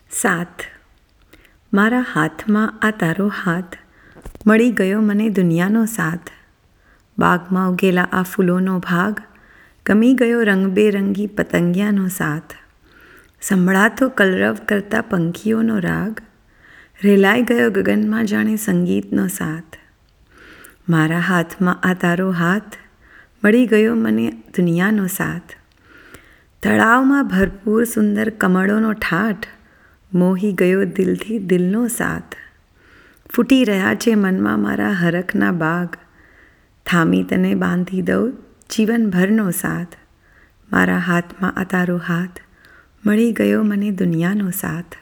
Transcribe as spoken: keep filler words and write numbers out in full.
સાથ. મારા હાથમાં આ તારો હાથ, મળી ગયો મને દુનિયાનો સાથ. બાગમાં ઉગેલા આ ફૂલોનો ભાગ, ગમી ગયો રંગબેરંગી પતંગિયાનો સાથ. સંભળાતો કલરવ કરતા પંખીઓનો રાગ, રેલાઈ ગયો ગગનમાં જાણે સંગીતનો સાથ. મારા હાથમાં આ તારો હાથ, મળી ગયો મને દુનિયાનો સાથ. તળાવમાં ભરપૂર સુંદર કમળોનો ઠાઠ, મોહી ગયો દિલથી દિલનો સાથ. ફૂટી રહ્યા છે મનમાં મારા હરખના બાગ, થામી તને બાંધી દઉં જીવનભરનો સાથ. મારા હાથમાં આ તારો હાથ, મળી ગયો મને દુનિયાનો સાથ.